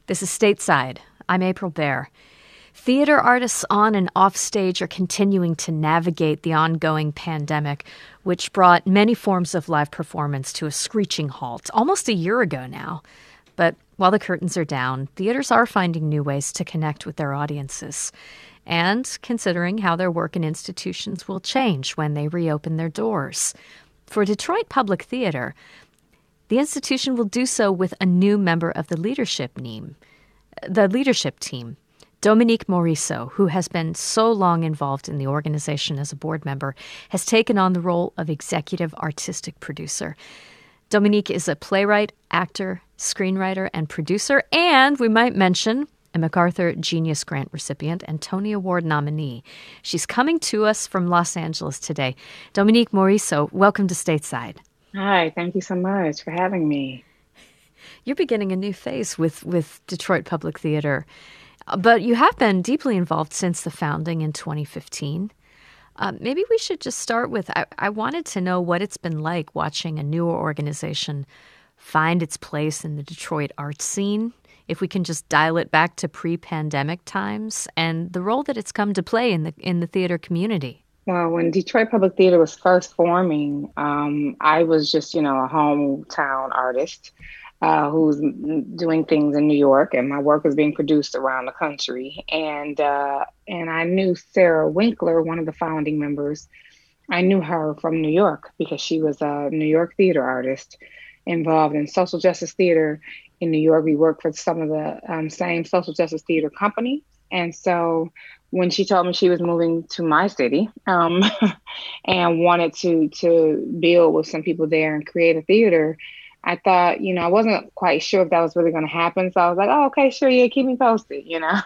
This is Stateside. I'm April Baer. Theater artists on and off stage are continuing to navigate the ongoing pandemic, which brought many forms of live performance to a screeching halt almost a year ago now. But while the curtains are down, theaters are finding new ways to connect with their audiences and considering how their work in institutions will change when they reopen their doors. For Detroit Public Theater, the institution will do so with a new member of the leadership team. Dominique Morisseau, who has been so long involved in the organization as a board member, has taken on the role of executive artistic producer. Dominique is a playwright, actor, screenwriter, and producer, and we might mention a MacArthur Genius Grant recipient and Tony Award nominee. She's coming to us from Los Angeles today. Dominique Morisseau, welcome to Stateside. Hi, thank you so much for having me. You're beginning a new phase with Detroit Public Theater, but you have been deeply involved since the founding in 2015. Maybe we should just start with, I wanted to know what it's been like watching a newer organization find its place in the Detroit art scene, if we can just dial it back to pre-pandemic times, and the role that it's come to play in the theater community. Well, when Detroit Public Theater was first forming, I was just, a hometown artist who was doing things in New York, and my work was being produced around the country. And I knew Sarah Winkler, one of the founding members. I knew her from New York because she was a New York theater artist involved in social justice theater in New York. We worked for some of the same social justice theater companies. And so when she told me she was moving to my city and wanted to build with some people there and create a theater, I thought, I wasn't quite sure if that was really going to happen. So I was like, oh, okay, sure. Yeah, keep me posted,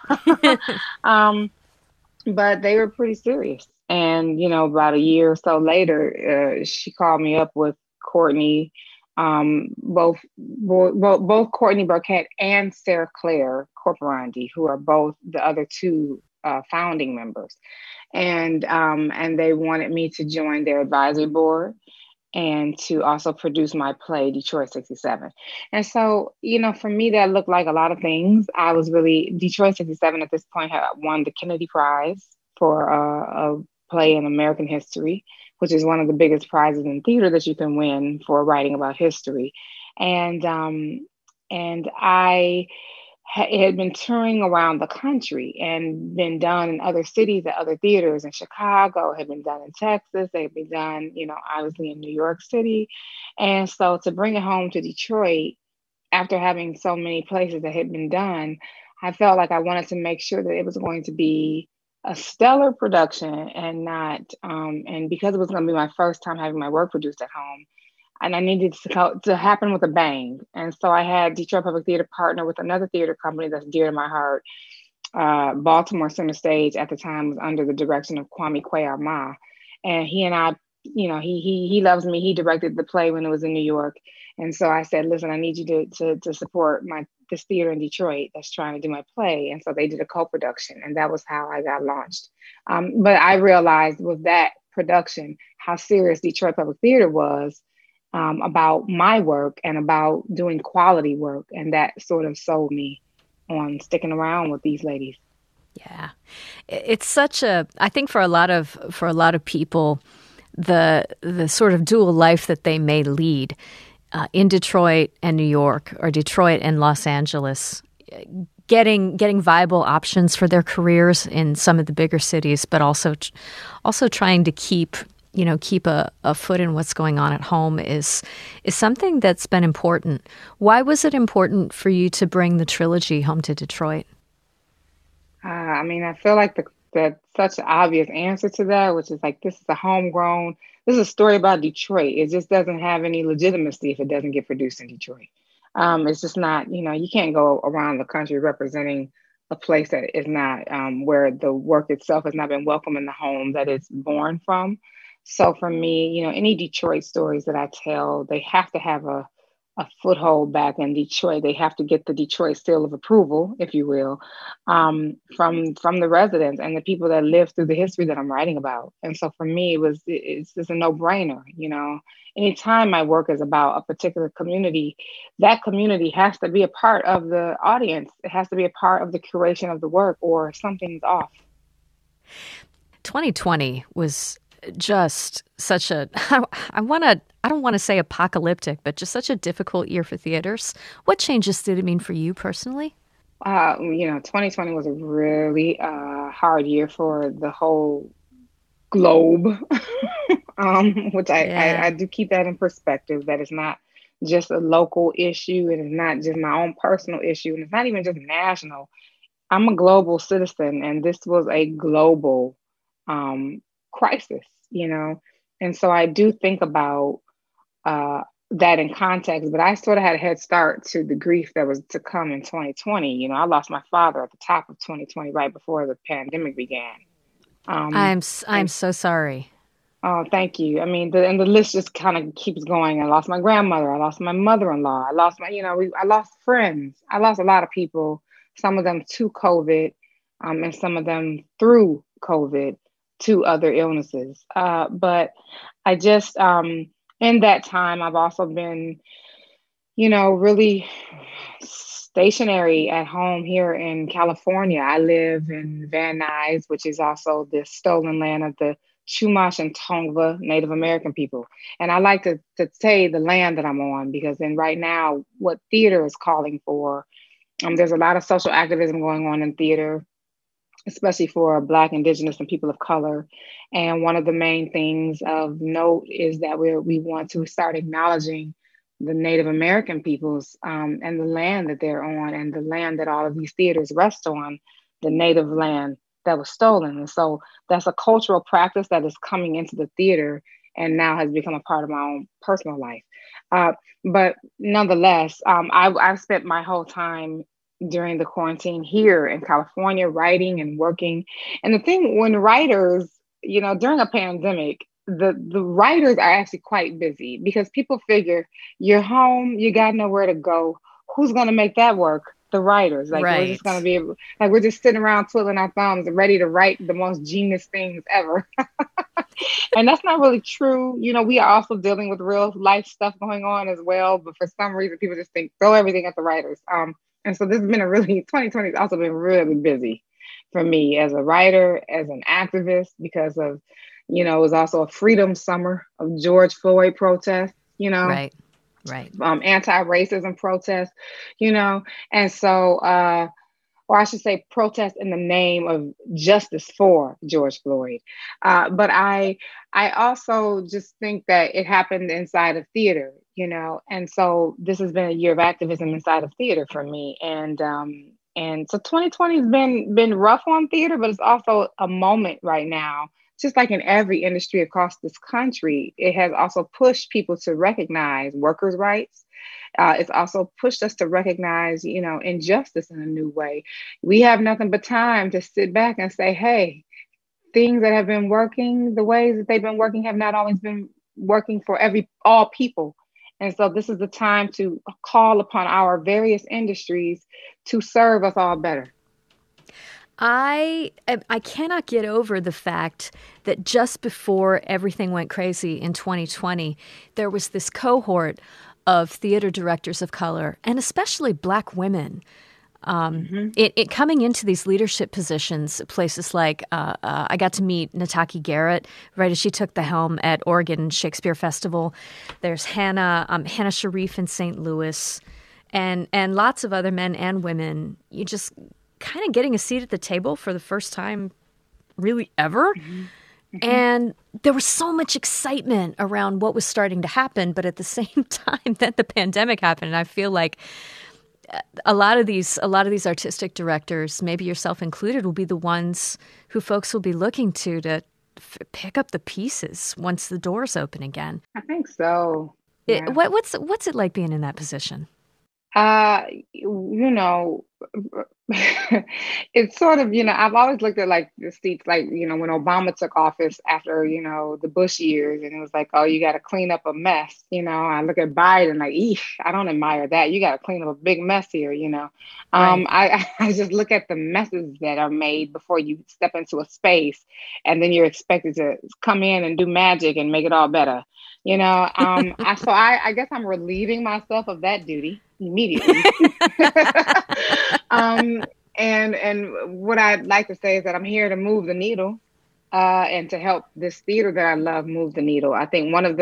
But they were pretty serious. And, about a year or so later, she called me up with Courtney, both Courtney Burkett and Sarah Claire Corporandi, who are both the other two founding members. And they wanted me to join their advisory board and to also produce my play, Detroit 67. And so, for me, that looked like a lot of things. Detroit 67 at this point had won the Kennedy Prize for a play in American history, which is one of the biggest prizes in theater that you can win for writing about history. And it had been touring around the country and been done in other cities at other theaters in Chicago, had been done in Texas, they had been done, obviously in New York City. And so to bring it home to Detroit, after having so many places that had been done, I felt like I wanted to make sure that it was going to be a stellar production and not, and because it was going to be my first time having my work produced at home, and I needed to happen with a bang. And so I had Detroit Public Theater partner with another theater company that's dear to my heart. Baltimore Center Stage at the time was under the direction of Kwame Kwei-Armah. And he and I, he loves me. He directed the play when it was in New York. And so I said, listen, I need you to support this theater in Detroit that's trying to do my play. And so they did a co-production, and that was how I got launched. But I realized with that production, how serious Detroit Public Theater was about my work and about doing quality work. And that sort of sold me on sticking around with these ladies. Yeah. It's I think for a lot of people, the sort of dual life that they may lead in Detroit and New York, or Detroit and Los Angeles, getting viable options for their careers in some of the bigger cities, but also trying to keep a foot in what's going on at home is something that's been important. Why was it important for you to bring the trilogy home to Detroit? I feel like that's such an obvious answer to that, which is like, this is a story about Detroit. It just doesn't have any legitimacy if it doesn't get produced in Detroit. It's just not, you can't go around the country representing a place that is not, where the work itself has not been welcome in the home that it's born from. So for me, any Detroit stories that I tell, they have to have a a foothold back in Detroit. They have to get the Detroit seal of approval, if you will, from the residents and the people that live through the history that I'm writing about. And so for me, it's just a no brainer. Anytime my work is about a particular community, that community has to be a part of the audience. It has to be a part of the curation of the work, or something's off. 2020 was just such a, I don't want to say apocalyptic, but just such a difficult year for theaters. What changes did it mean for you personally? 2020 was a really hard year for the whole globe, which I do keep that in perspective, that it's not just a local issue, and it's not just my own personal issue, and it's not even just national. I'm a global citizen, and this was a global crisis, and so I do think about that in context, but I sort of had a head start to the grief that was to come in 2020. I lost my father at the top of 2020, right before the pandemic began. I'm so sorry. Oh, thank you. I mean, the list just kind of keeps going. I lost my grandmother. I lost my mother-in-law. I lost I lost friends. I lost a lot of people. Some of them to COVID, and some of them through COVID to other illnesses. But I just, in that time, I've also been, really stationary at home here in California. I live in Van Nuys, which is also the stolen land of the Chumash and Tongva Native American people. And I like to say the land that I'm on, because then right now, what theater is calling for, there's a lot of social activism going on in theater, especially for Black, Indigenous, and people of color. And one of the main things of note is that we want to start acknowledging the Native American peoples, and the land that they're on, and the land that all of these theaters rest on, the native land that was stolen. And so that's a cultural practice that is coming into the theater and now has become a part of my own personal life. But nonetheless, I've spent my whole time during the quarantine here in California writing and working. And the thing, when writers, during a pandemic, the writers are actually quite busy, because people figure you're home, you got nowhere to go. Who's going to make that work? The writers. Like, right. We're just going to be like, we're just sitting around twiddling our thumbs and ready to write the most genius things ever. And that's not really true. We are also dealing with real life stuff going on as well. But for some reason, people just think, throw everything at the writers. And so this has been 2020 has also been really busy for me as a writer, as an activist, because of, it was also a freedom summer of George Floyd protests, Right. Anti-racism protests, and so, or I should say protest in the name of justice for George Floyd. But I also just think that it happened inside of theater, and so this has been a year of activism inside of theater for me. And so 2020 has been rough on theater, but it's also a moment right now, just like in every industry across this country. It has also pushed people to recognize workers' rights. It's also pushed us to recognize, injustice in a new way. We have nothing but time to sit back and say, hey, things that have been working, the ways that they've been working have not always been working for all people. And so this is the time to call upon our various industries to serve us all better. I cannot get over the fact that just before everything went crazy in 2020, there was this cohort of theater directors of color, and especially Black women, it coming into these leadership positions, places like I got to meet Nataki Garrett right as she took the helm at Oregon Shakespeare Festival. There's Hannah Sharif in St. Louis, and lots of other men and women. You just kind of getting a seat at the table for the first time really ever. Mm-hmm. And there was so much excitement around what was starting to happen. But at the same time, then the pandemic happened. And I feel like a lot of these artistic directors, maybe yourself included, will be the ones who folks will be looking to pick up the pieces once the doors open again. I think so. Yeah. What's it like being in that position? It's sort of, I've always looked at like the seats, like, when Obama took office after, the Bush years, and it was like, oh, you got to clean up a mess. I look at Biden like, eesh, I don't admire that. You got to clean up a big mess here. Right. I just look at the messes that are made before you step into a space, and then you're expected to come in and do magic and make it all better. I guess I'm relieving myself of that duty immediately. um, and what I'd like to say is that I'm here to move the needle, and to help this theater that I love move the needle. I think one of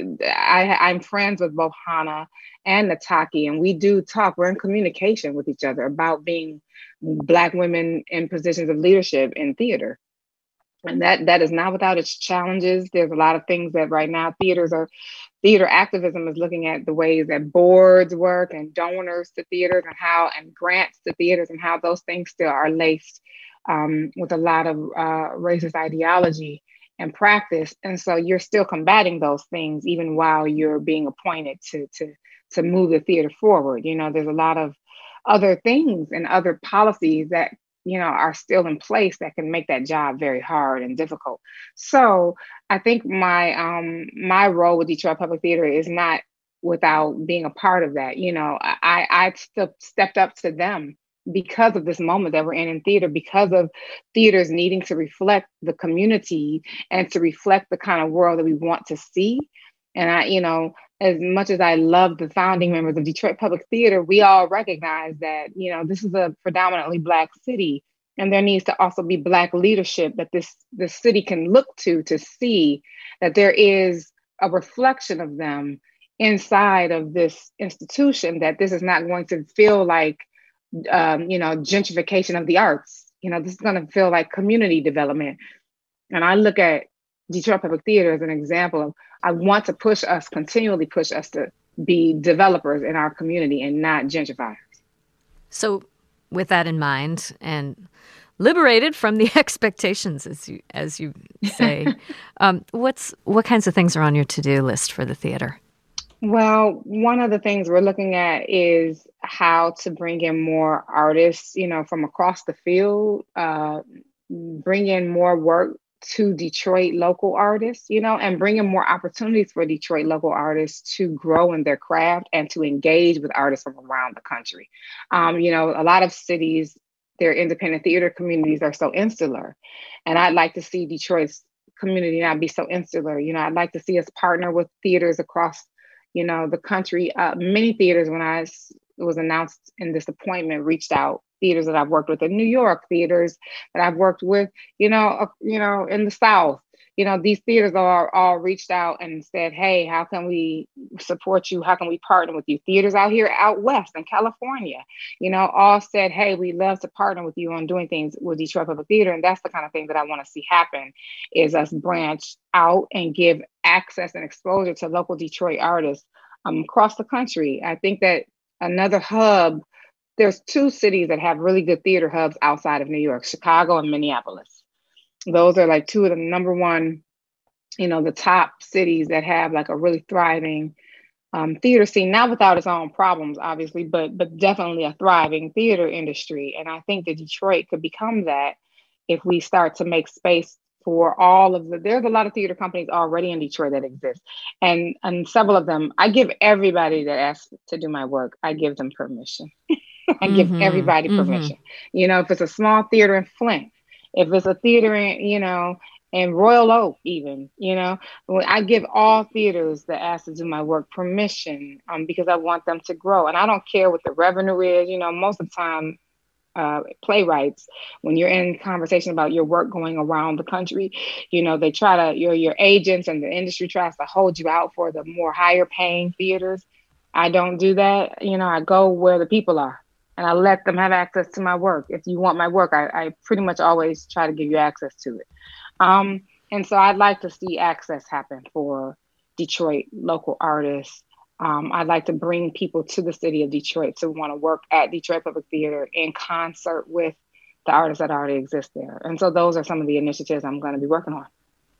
I'm friends with both Hannah and Nataki, and we do talk. We're in communication with each other about being Black women in positions of leadership in theater. And that is not without its challenges. There's a lot of things that right now theater activism is looking at the ways that boards work and donors to theaters and grants to theaters, and how those things still are laced with a lot of racist ideology and practice. And so you're still combating those things even while you're being appointed to move the theater forward. There's a lot of other things and other policies that are still in place that can make that job very hard and difficult. So I think my role with Detroit Public Theater is not without being a part of that. I still stepped up to them because of this moment that we're in theater, because of theaters needing to reflect the community and to reflect the kind of world that we want to see. And as much as I love the founding members of Detroit Public Theater, we all recognize that, this is a predominantly Black city, and there needs to also be Black leadership that this city can look to see that there is a reflection of them inside of this institution, that this is not going to feel like, gentrification of the arts. This is going to feel like community development. And I look at Detroit Public Theater as an example of, I want to continually push us to be developers in our community and not gentrifiers. So with that in mind, and liberated from the expectations, as you say, what kinds of things are on your to-do list for the theater? Well, one of the things we're looking at is how to bring in more artists, from across the field, bring in more work to Detroit local artists, and bring in more opportunities for Detroit local artists to grow in their craft and to engage with artists from around the country. A lot of cities, their independent theater communities are so insular, and I'd like to see Detroit's community not be so insular. I'd like to see us partner with theaters across the country. Many theaters, when it was announced in this appointment, reached out. Theaters that I've worked with in New York, theaters that I've worked with, in the South. These theaters are all reached out and said, hey, how can we support you? How can we partner with you? Theaters out west in California, all said, hey, we love to partner with you on doing things with Detroit Public Theater. And that's the kind of thing that I want to see happen, is us branch out and give access and exposure to local Detroit artists across the country. I think that another hub, there's two cities that have really good theater hubs outside of New York, Chicago and Minneapolis. Those are like two of the number one, the top cities that have like a really thriving theater scene, not without its own problems, obviously, but definitely a thriving theater industry. And I think that Detroit could become that if we start to make space for there's a lot of theater companies already in Detroit that exist. And several of them, I give everybody that asks to do my work, I give them permission. I give everybody permission. If it's a small theater in Flint, if it's a theater in Royal Oak, even, I give all theaters that ask to do my work permission, because I want them to grow. And I don't care what the revenue is. Most of the time, playwrights, when you're in conversation about your work going around the country, they try to, your agents and the industry tries to hold you out for the more higher paying theaters. I don't do that. I go where the people are, and I let them have access to my work. If you want my work, I pretty much always try to give you access to it. And so I'd like to see access happen for Detroit local artists. I'd like to bring people to the city of Detroit to want to work at Detroit Public Theater in concert with the artists that already exist there. And so those are some of the initiatives I'm going to be working on.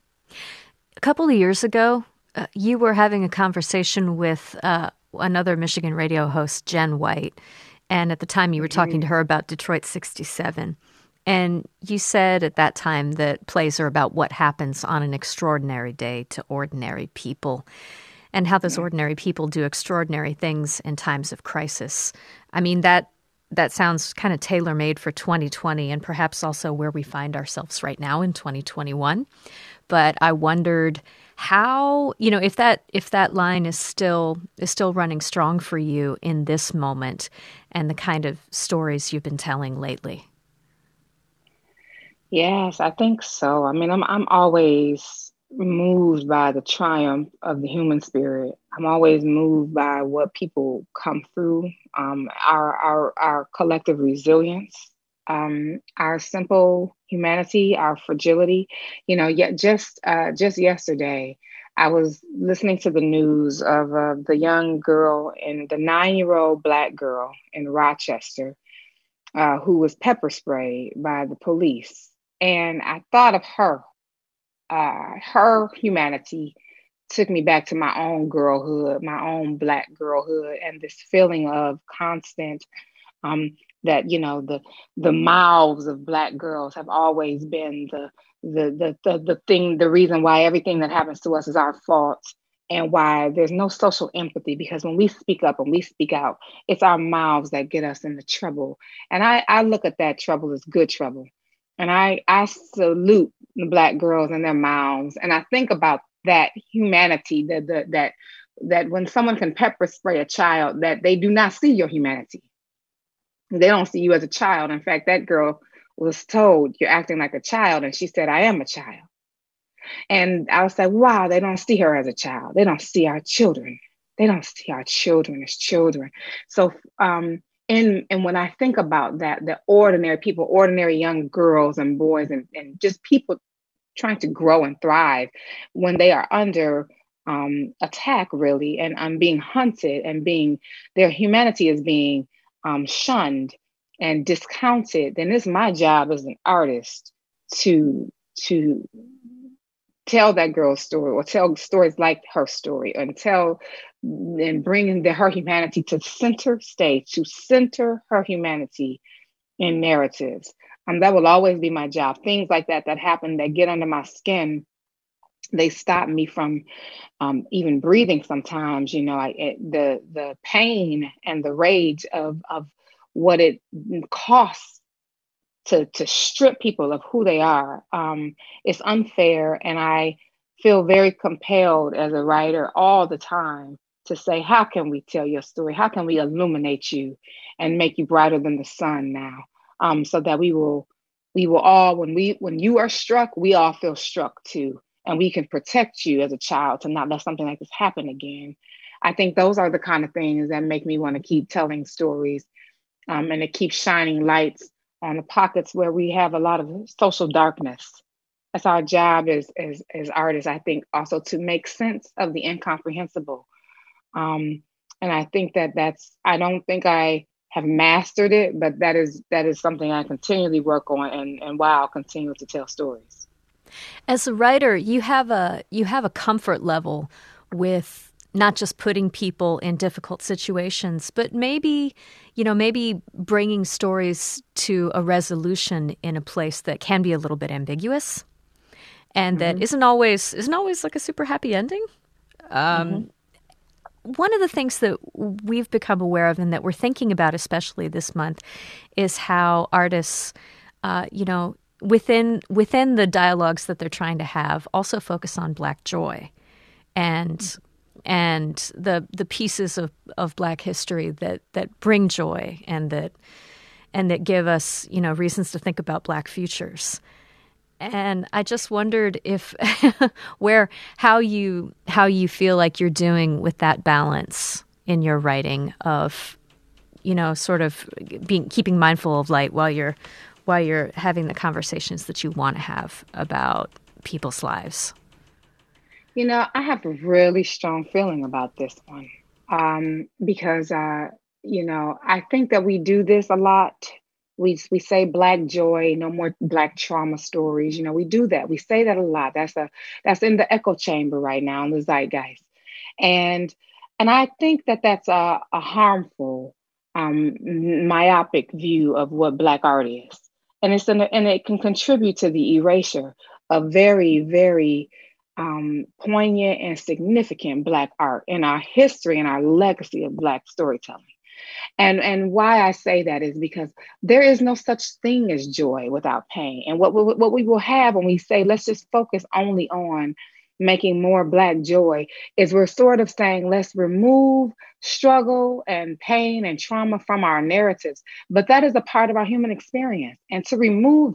A couple of years ago, you were having a conversation with another Michigan radio host, Jen White, And at the time, you were talking to her about Detroit 67. And you said at that time that plays are about what happens on an extraordinary day to ordinary people and how those ordinary people do extraordinary things in times of crisis. I mean, that sounds kind of tailor-made for 2020 and perhaps also where we find ourselves right now in 2021. But I wondered how, if that line is still running strong for you in this moment and the kind of stories you've been telling lately. Yes, I think so. I mean, I'm always moved by the triumph of the human spirit. I'm always moved by what people come through, our collective resilience, our simple humanity, our fragility. Yet just yesterday, I was listening to the news of the young girl and the 9-year-old Black girl in Rochester who was pepper sprayed by the police. And I thought of her. Her humanity took me back to my own girlhood, my own Black girlhood, and this feeling of constant um, that the mouths of Black girls have always been the thing, the reason why everything that happens to us is our fault, and why there's no social empathy, because when we speak up and we speak out, it's our mouths that get us into trouble. And I look at that trouble as good trouble. And I salute the Black girls and their mouths. And I think about that humanity, that when someone can pepper spray a child, that they do not see your humanity. They don't see you as a child. In fact, that girl was told, "You're acting like a child." And she said, "I am a child." And I was like, wow, they don't see her as a child. They don't see our children. They don't see our children as children. So, and when I think about that, the ordinary people, ordinary young girls and boys, and just people trying to grow and thrive when they are under attack, really, and being hunted, and their humanity is being shunned and discounted, then it's my job as an artist to tell that girl's story, or tell stories like her story, and bring her humanity to center stage, to center her humanity in narratives. That will always be my job. Things like that happen, that get under my skin, they stop me from even breathing sometimes. The pain and the rage of what it costs to strip people of who they are. It's unfair, and I feel very compelled as a writer all the time to say, how can we tell your story? How can we illuminate you and make you brighter than the sun now? So that we will all, when you are struck, we all feel struck too, and we can protect you as a child to not let something like this happen again. I think those are the kind of things that make me want to keep telling stories, and to keep shining lights on the pockets where we have a lot of social darkness. That's our job as artists, I think, also to make sense of the incomprehensible. And I think I don't think I have mastered it, but that is something I continually work on, and why I'll continue to tell stories. As a writer, you have a comfort level with not just putting people in difficult situations, but maybe bringing stories to a resolution in a place that can be a little bit ambiguous, and that isn't always like a super happy ending. One of the things that we've become aware of, and that we're thinking about especially this month, is how artists, within the dialogues that they're trying to have, also focus on Black joy and the pieces of Black history that bring joy and that give us reasons to think about Black futures. And I just wondered if how you feel like you're doing with that balance in your writing of sort of keeping mindful of light while you're having the conversations that you want to have about people's lives. I have a really strong feeling about this one, because I think that we do this a lot. We say Black joy, no more Black trauma stories. We do that. We say that a lot. That's in the echo chamber right now in the zeitgeist, and I think that that's a harmful myopic view of what Black art is, and and it can contribute to the erasure of very, very poignant and significant Black art in our history and our legacy of Black storytelling. And why I say that is because there is no such thing as joy without pain. And what we will have when we say, let's just focus only on making more Black joy, is we're sort of saying, let's remove struggle and pain and trauma from our narratives. But that is a part of our human experience. And to remove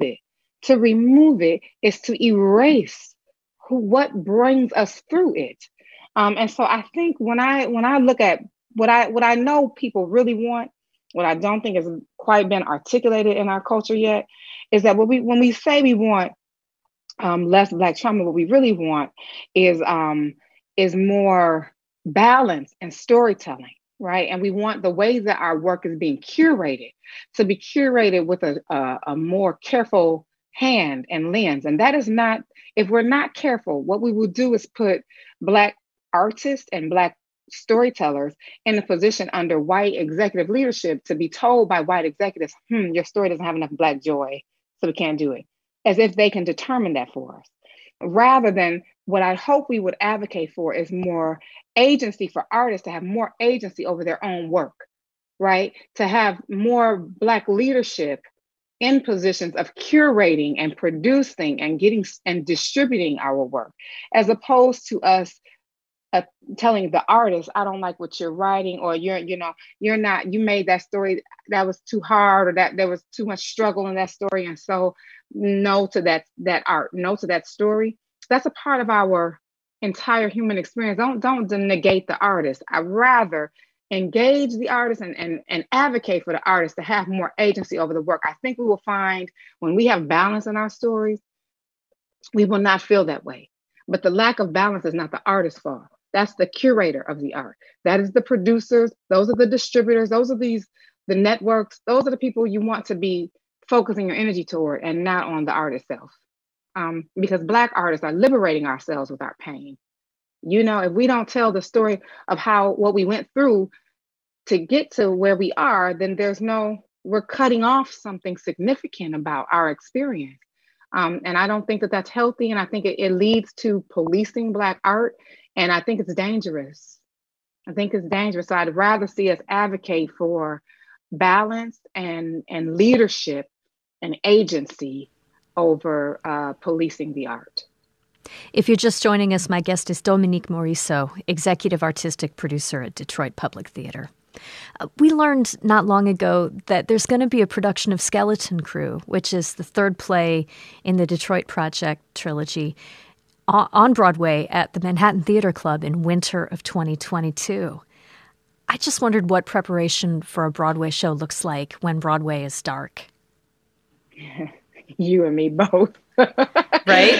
it is to erase what brings us through it. And so I think when I look at what I know people really want, what I don't think has quite been articulated in our culture yet, is that when we say we want less Black trauma, what we really want is more balance and storytelling, right? And we want the way that our work is being curated to be curated with a more careful hand and lens. And that is not, if we're not careful, what we will do is put Black artists and Black storytellers in a position under white executive leadership to be told by white executives, your story doesn't have enough Black joy, so we can't do it, as if they can determine that for us. Rather than what I hope we would advocate for is more agency for artists to have more agency over their own work, right? To have more Black leadership in positions of curating and producing and getting and distributing our work, as opposed to us telling the artist, I don't like what you're writing, or you made that story, that was too hard, or that there was too much struggle in that story. And so no to that art, no to that story. That's a part of our entire human experience. Don't negate the artist. I'd rather engage the artist and advocate for the artist to have more agency over the work. I think we will find when we have balance in our stories, we will not feel that way. But the lack of balance is not the artist's fault. That's the curator of the art. That is the producers. Those are the distributors. Those are the networks. Those are the people you want to be focusing your energy toward, and not on the art itself. Because Black artists are liberating ourselves with our pain. If we don't tell the story of what we went through to get to where we are, then we're cutting off something significant about our experience. And I don't think that that's healthy. And I think it leads to policing Black art. And I think it's dangerous. So I'd rather see us advocate for balance and leadership and agency over policing the art. If you're just joining us, my guest is Dominique Morisseau, Executive Artistic Producer at Detroit Public Theater. We learned not long ago that there's going to be a production of Skeleton Crew, which is the third play in the Detroit Project trilogy, on Broadway at the Manhattan Theater Club in winter of 2022. I just wondered what preparation for a Broadway show looks like when Broadway is dark. You and me both. Right?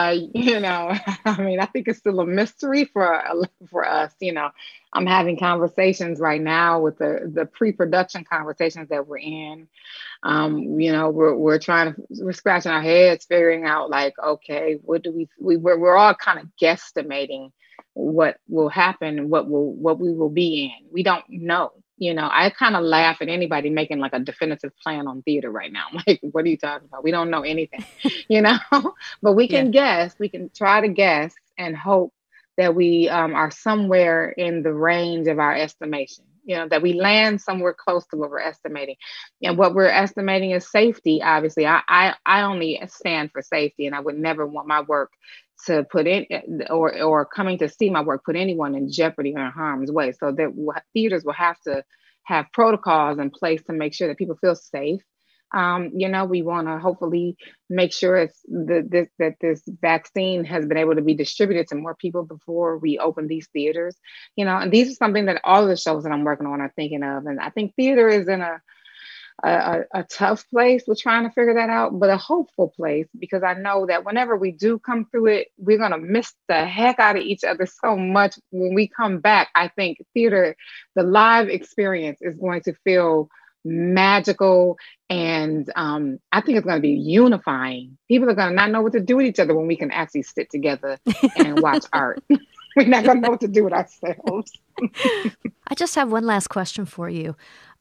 I think it's still a mystery for us. I'm having conversations right now with the pre-production conversations that we're in. We're scratching our heads, figuring out okay, what do we're all kind of guesstimating what will happen, what we will be in. We don't know. I kind of laugh at anybody making a definitive plan on theater right now. What are you talking about? We don't know anything, but we can guess. We can try to guess and hope that we are somewhere in the range of our estimation, that we land somewhere close to what we're estimating. And what we're estimating is safety. Obviously, I only stand for safety, and I would never want my work to put in or coming to see my work put anyone in jeopardy or in harm's way. So that theaters will have to have protocols in place to make sure that people feel safe. We want to hopefully make sure that this vaccine has been able to be distributed to more people before we open these theaters. And these are something that all of the shows that I'm working on are thinking of. And I think theater is in a tough place. We're trying to figure that out, but a hopeful place, because I know that whenever we do come through it, we're going to miss the heck out of each other so much. When we come back, I think theater, the live experience, is going to feel magical. And I think it's going to be unifying. People are going to not know what to do with each other when we can actually sit together and watch art. We're not going to know what to do with ourselves. I just have one last question for you.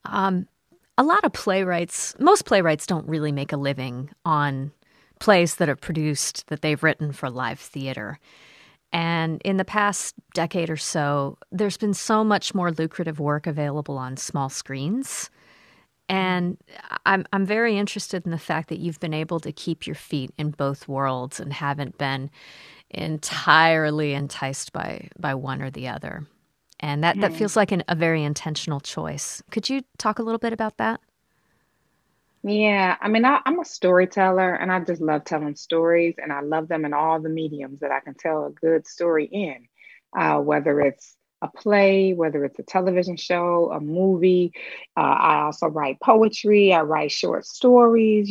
A lot of playwrights, most playwrights don't really make a living on plays that are produced that they've written for live theater. And in the past decade or so, there's been so much more lucrative work available on small screens. And I'm very interested in the fact that you've been able to keep your feet in both worlds and haven't been entirely enticed by one or the other. And that feels like a very intentional choice. Could you talk a little bit about that? Yeah, I mean, I'm a storyteller and I just love telling stories, and I love them in all the mediums that I can tell a good story in, whether it's a play, whether it's a television show, a movie. I also write poetry. I write short stories.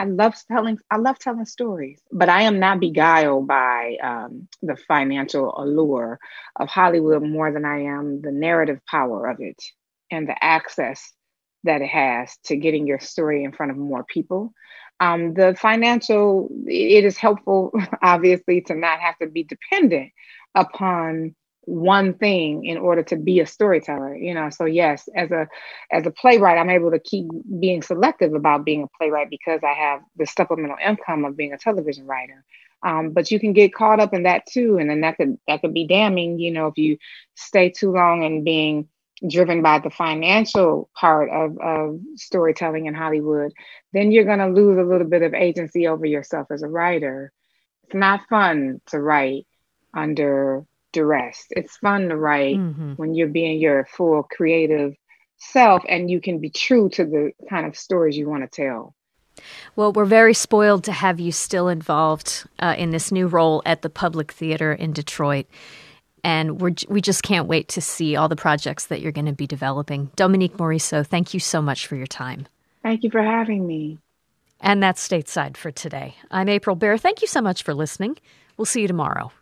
I love telling stories, but I am not beguiled by the financial allure of Hollywood more than I am the narrative power of it and the access that it has to getting your story in front of more people. The financial, it is helpful, obviously, to not have to be dependent upon one thing in order to be a storyteller. So yes, as a playwright, I'm able to keep being selective about being a playwright because I have the supplemental income of being a television writer. But you can get caught up in that too, and then that could be damning, if you stay too long in being driven by the financial part of storytelling in Hollywood. Then you're going to lose a little bit of agency over yourself as a writer. It's not fun to write under duress. It's fun to write when you're being your full creative self and you can be true to the kind of stories you want to tell. Well, we're very spoiled to have you still involved in this new role at the Public Theater in Detroit. And we just can't wait to see all the projects that you're going to be developing. Dominique Morisseau, thank you so much for your time. Thank you for having me. And that's Stateside for today. I'm April Baer. Thank you so much for listening. We'll see you tomorrow.